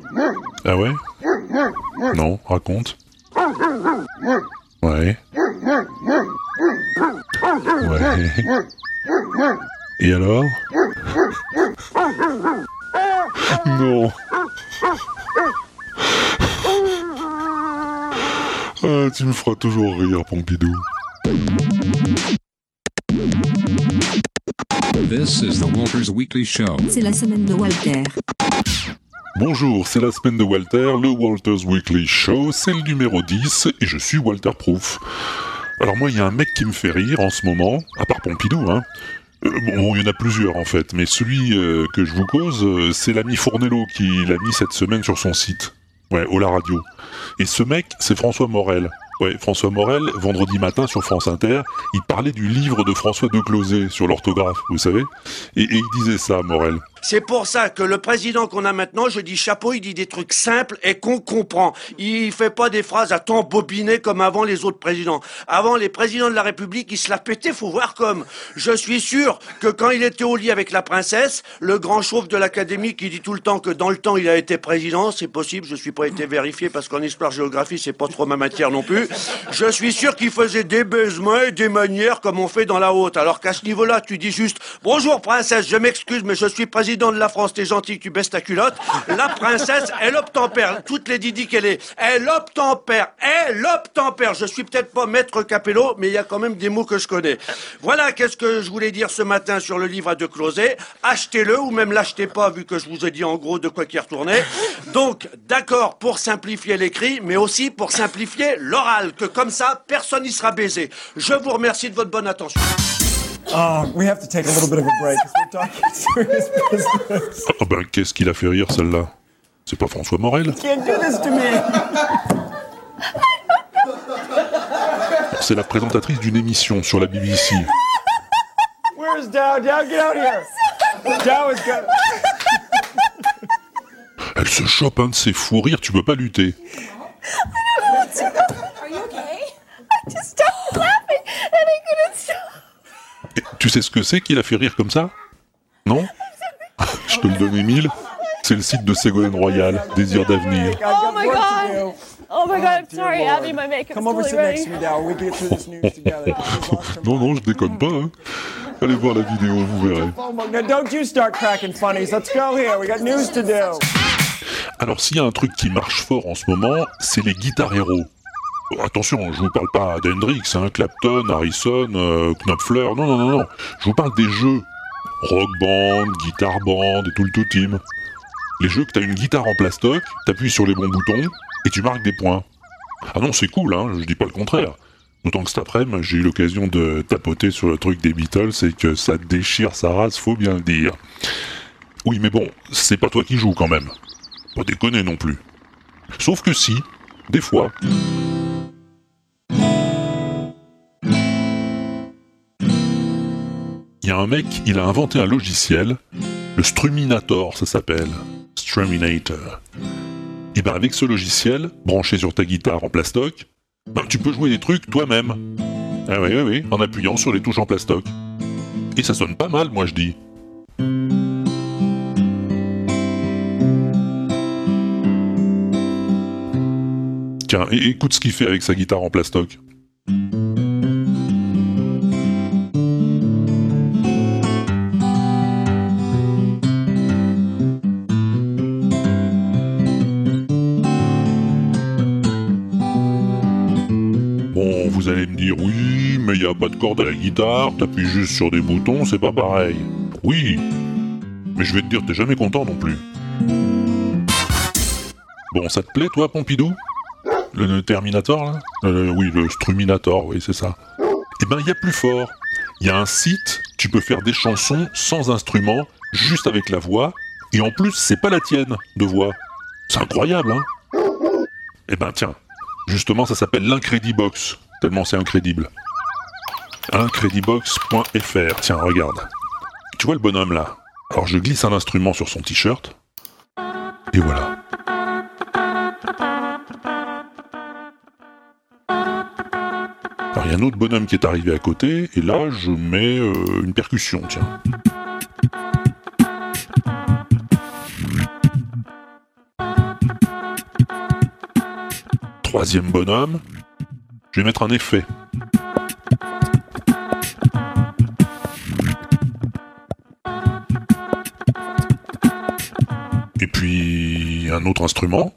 Ah ouais? Non, raconte. Ouais. Ouais. Et alors? Non. Ah, tu me feras toujours rire, Pompidou. This is the Walters Weekly Show. C'est la semaine de Walter. Bonjour, c'est la semaine de Walter, le Walters Weekly Show, c'est le numéro 10, et je suis Walter Proof. Alors moi, il y a un mec qui me fait rire en ce moment, à part Pompidou, hein. Bon, il y en a plusieurs en fait, mais celui que je vous cause, c'est l'ami Fournello qui l'a mis cette semaine sur son site. Ouais, Ola Radio. Et ce mec, c'est François Morel. Ouais, François Morel, vendredi matin sur France Inter, il parlait du livre de François Declosé sur l'orthographe, vous savez. Et il disait ça, Morel. C'est pour ça que le président qu'on a maintenant, je dis chapeau, il dit des trucs simples et qu'on comprend. Il fait pas des phrases à temps bobinées comme avant les autres présidents. Avant, les présidents de la République, ils se la pétaient, faut voir comme. Je suis sûr que quand il était au lit avec la princesse, le grand chauve de l'Académie qui dit tout le temps que dans le temps il a été président, c'est possible, je suis pas été vérifié parce qu'en histoire-géographie, c'est pas trop ma matière non plus. Je suis sûr qu'il faisait des baisements et des manières comme on fait dans la haute. Alors qu'à ce niveau-là, tu dis juste « Bonjour princesse, je m'excuse, mais je suis président de la France, t'es gentil, tu baisses ta culotte. » La princesse, elle obtempère. Toutes les didis qu'elle est. Elle obtempère. Je suis peut-être pas maître Capello, mais il y a quand même des mots que je connais. Voilà qu'est-ce que je voulais dire ce matin sur le livre à Declosé. Achetez-le ou même l'achetez pas, vu que je vous ai dit en gros de quoi qu'il retournait. Donc, d'accord pour simplifier l'écrit, mais aussi pour simplifier l'oral, que comme ça, personne n'y sera baisé. Je vous remercie de votre bonne attention. We have to take a little bit of a break, 'cause we're talking serious business. Ah ben, qu'est-ce qui l'a fait rire, celle-là? C'est pas François Morel? Can't do this to me. C'est la présentatrice d'une émission sur la BBC. Where's Dow? Dow, get out here. Dow is good. Elle se chope un de ses fous rires, tu peux pas lutter. Are you okay? I just started laughing and I couldn't stop. Et tu sais ce que c'est qui l'a fait rire comme ça? Non? Je te le donne, Émile. C'est le site de Ségolène Royal, Désir d'avenir. Oh my god! Oh my god, I'm sorry, Abby, my makeup's Come over, sit totally next to ready. me, Dow. We get through this news together. Non, je déconne pas, hein. Allez voir la vidéo, vous verrez. Oh my god, don't you start cracking funnies. Let's go here. We got news to do. Alors s'il y a un truc qui marche fort en ce moment, c'est les guitares héros. Attention, je vous parle pas d'Hendrix, hein, Clapton, Harrison, Knopfler, non. Je vous parle des jeux. Rock Band, Guitar Band et tout le tout-team. Les jeux que t'as une guitare en plastoc, t'appuies sur les bons boutons et tu marques des points. Ah non, c'est cool, hein, je dis pas le contraire. D'autant que cet après-midi, j'ai eu l'occasion de tapoter sur le truc des Beatles et que ça déchire sa race, faut bien le dire. Oui, mais bon, c'est pas toi qui joues quand même. Pas déconner non plus. Sauf que si, des fois. Il y a un mec, il a inventé un logiciel, le Struminator, ça s'appelle. Struminator. Et ben avec ce logiciel, branché sur ta guitare en plastoc, ben tu peux jouer des trucs toi-même. Ah oui, en appuyant sur les touches en plastoc. Et ça sonne pas mal, moi je dis. Tiens, écoute ce qu'il fait avec sa guitare en plastoc. Bon, vous allez me dire, oui, mais il n'y a pas de corde à la guitare, t'appuies juste sur des boutons, c'est pas pareil. Oui, mais je vais te dire, t'es jamais content non plus. Bon, ça te plaît, toi, Pompidou? Le Terminator, là? Oui, le Struminator, oui, c'est ça. Eh ben, il y a plus fort. Il y a un site, tu peux faire des chansons sans instrument, juste avec la voix, et en plus, c'est pas la tienne, de voix. C'est incroyable, hein? Eh ben, tiens, justement, ça s'appelle l'Incredibox, tellement c'est incrédible. Incredibox.fr, tiens, regarde. Tu vois le bonhomme, là? Alors, je glisse un instrument sur son t-shirt, et voilà. Alors il y a un autre bonhomme qui est arrivé à côté, et là je mets une percussion, tiens. troisième bonhomme, je vais mettre un effet. Et puis un autre instrument.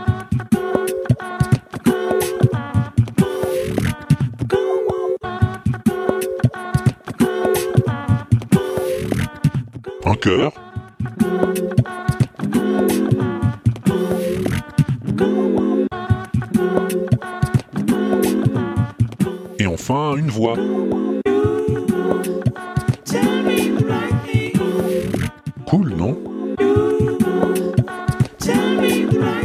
Un chœur. Et enfin une voix. Cool, non ? Quoi ?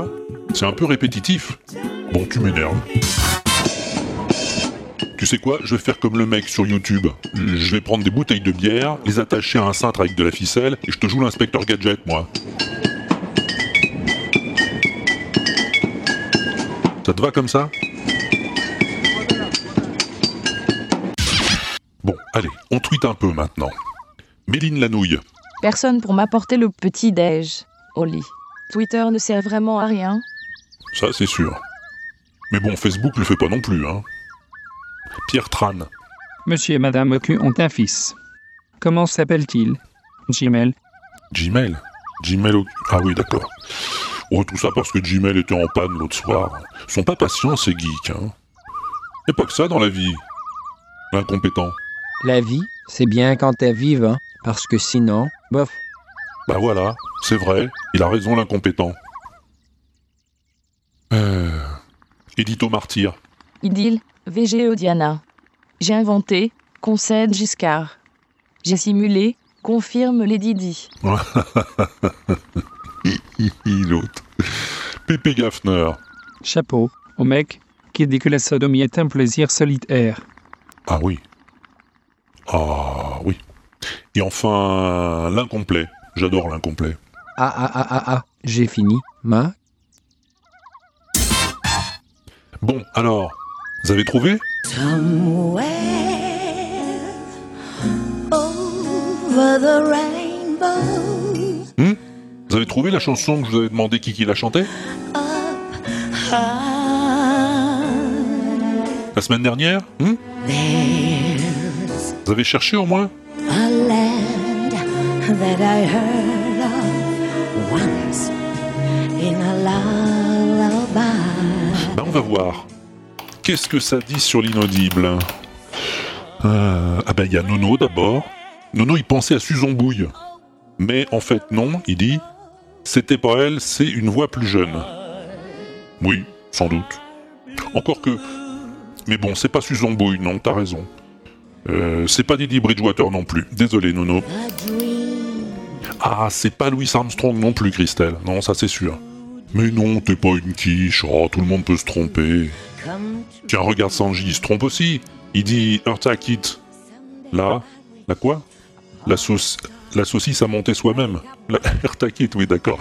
C'est un peu répétitif. Bon, tu m'énerves. Tu sais quoi ? Je vais faire comme le mec sur YouTube. Je vais prendre des bouteilles de bière, les attacher à un cintre avec de la ficelle, et je te joue l'inspecteur Gadget, moi. Ça te va comme ça ? Bon, allez, on tweete un peu maintenant. Méline Lanouille. Personne pour m'apporter le petit-déj au lit. Twitter ne sert vraiment à rien. Ça, c'est sûr. Mais bon, Facebook le fait pas non plus, hein. Pierre Tran. Monsieur et Madame Ocu ont un fils. Comment s'appelle-t-il ? Gmail. Gmail. Ah oui, d'accord. Oh, tout ça parce que Gmail était en panne l'autre soir. Ils sont pas patients, ces geeks, hein. Y'a pas que ça dans la vie. L'incompétent. La vie, c'est bien quand t'es vivant, parce que sinon, bof. Bah voilà, c'est vrai, il a raison l'incompétent. Édito Martyr. Idylle, VGE Diana. J'ai inventé, concède Giscard. J'ai simulé, confirme les Didi. L'autre. Pépé Gaffner. Chapeau au mec qui dit que la sodomie est un plaisir solitaire. Ah oui. Ah oui. Et enfin, l'incomplet. J'adore l'incomplet. J'ai fini. Bon, alors, vous avez trouvé ? Somewhere over the rainbow, Vous avez trouvé la chanson que je vous avais demandé qui la chantait ? high, La semaine dernière ? there's Vous avez cherché au moins ? a land that I heard of once in a lullaby. Ben on va voir. Qu'est-ce que ça dit sur l'inaudible ? Ah ben il y a Nono d'abord. Nono il pensait à Susan Bouille. Mais en fait non, il dit « C'était pas elle, c'est une voix plus jeune. » Oui, sans doute. Encore que... Mais bon, c'est pas Susan Bouille, non, t'as raison. C'est pas Didi Bridgewater non plus. Désolé Nono. Ah, c'est pas Louis Armstrong non plus, Christelle. Non, ça c'est sûr. Mais non, t'es pas une quiche. Oh, tout le monde peut se tromper. Tiens, regarde Sanji, il se trompe aussi. Il dit Eartha Kitt. Là, la quoi ? La saucisse à monter soi-même. La Eartha Kitt, oui, d'accord.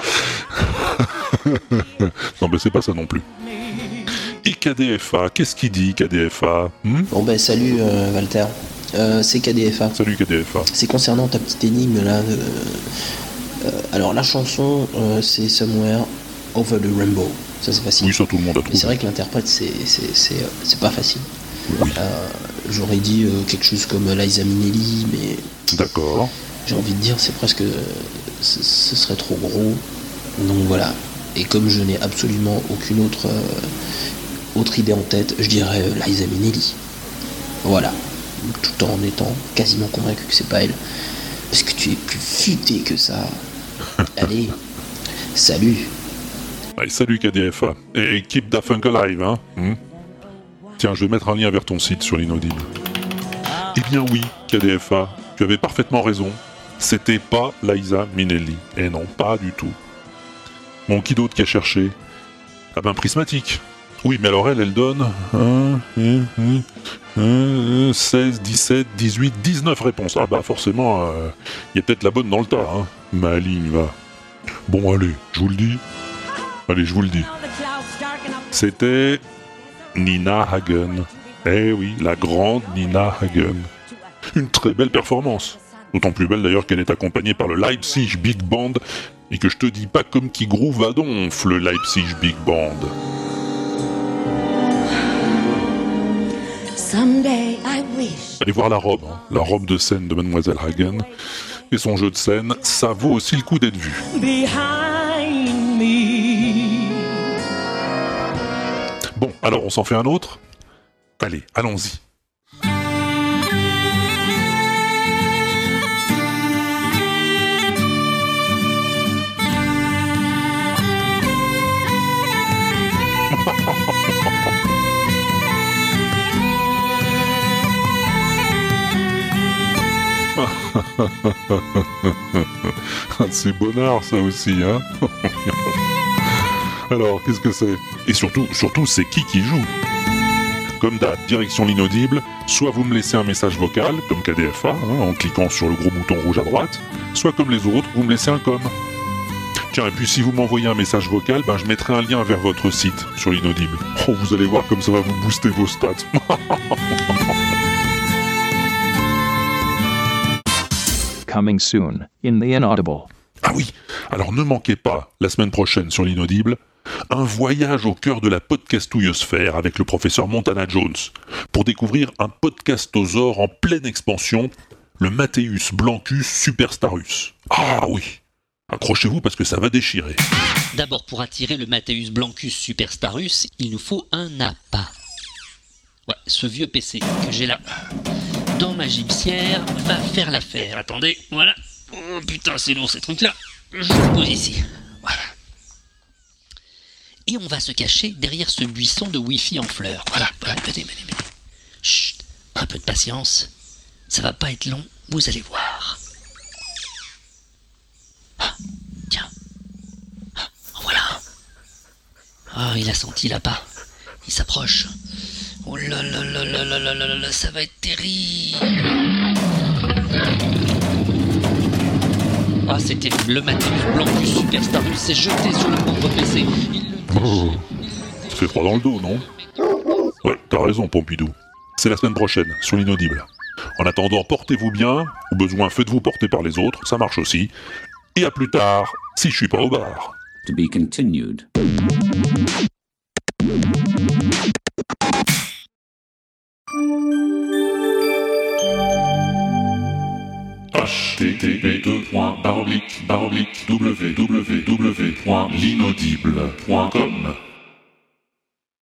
Non, mais c'est pas ça non plus. Et KDFA, qu'est-ce qu'il dit, KDFA ? Bon ben salut Walter, c'est KDFA. Salut KDFA. C'est concernant ta petite énigme là. Alors la chanson c'est Somewhere Over the Rainbow, ça c'est facile. Oui, ça tout le monde a Mais c'est trouvé. vrai que l'interprète c'est pas facile. Oui. J'aurais dit quelque chose comme Liza Minnelli, mais D'accord. j'ai envie de dire c'est presque, ce serait trop gros. Donc voilà. Et comme je n'ai absolument aucune autre idée en tête, je dirais Liza Minnelli. Voilà. Tout en étant quasiment convaincu que c'est pas elle. Parce que tu es plus futé que ça. Allez, salut. Allez, salut KDFA. Et keep the funk alive, hein. Tiens, je vais mettre un lien vers ton site sur l'inaudible. Eh bien oui, KDFA, tu avais parfaitement raison. C'était pas Liza Minnelli. Et non, pas du tout. Bon, qui d'autre qui a cherché ? Ah ben, Prismatique. Oui, mais alors elle donne 16, 17, 18, 19 réponses. Ah bah forcément, il y a peut-être la bonne dans le tas, hein. Maligne, va. Bon, allez, je vous le dis. Allez, je vous le dis. C'était Nina Hagen. Eh oui, la grande Nina Hagen. Une très belle performance. D'autant plus belle d'ailleurs qu'elle est accompagnée par le Leipzig Big Band et que je te dis pas comme qui groove à donf, le Leipzig Big Band. Someday I wish. Allez voir la robe, hein, la robe de scène de Mademoiselle Hagen et son jeu de scène, ça vaut aussi le coup d'être vu. Behind me. Bon, alors on s'en fait un autre ? Allez, allons-y. C'est bonnard ça aussi, hein. Alors, qu'est-ce que c'est ? Et surtout, c'est qui joue ? Comme d'hab, direction l'inaudible, soit vous me laissez un message vocal, comme KDFA, hein, en cliquant sur le gros bouton rouge à droite, soit comme les autres, vous me laissez un com. Tiens, et puis si vous m'envoyez un message vocal, je mettrai un lien vers votre site sur l'inaudible. Oh, vous allez voir comme ça va vous booster vos stats. Coming soon, in the inaudible. Ah oui, alors ne manquez pas, la semaine prochaine sur l'inaudible, un voyage au cœur de la podcastouillosphère avec le professeur Montana Jones, pour découvrir un podcastosaure en pleine expansion, le Matthäus Blancus Superstarus. Ah oui, accrochez-vous parce que ça va déchirer. D'abord, pour attirer le Matthäus Blancus Superstarus, il nous faut un appât. Ouais, ce vieux PC que j'ai là, dans ma gibecière, va faire l'affaire. Attendez, voilà. Oh putain, c'est lourd ces trucs-là. Je le pose ici. Voilà. Et on va se cacher derrière ce buisson de Wi-Fi en fleurs. Voilà. Venez. Chut, un peu de patience. Ça va pas être long, vous allez voir. Ah, tiens. Ah, voilà. Ah, il a senti l'appât. Il s'approche. Oh là là là là là là là là, ça va être terrible. Ah, c'est terrible. Le Matthäus Blancus Superstarus s'est jeté sur le pauvre PC. Ça fait froid dans le dos, non ? Ouais, t'as raison, Pompidou. C'est la semaine prochaine, sur l'inaudible. En attendant, portez-vous bien. Au besoin, faites-vous porter par les autres. Ça marche aussi. Et à plus tard, si je suis pas au bar. To be continued. http://www.l'inaudible.com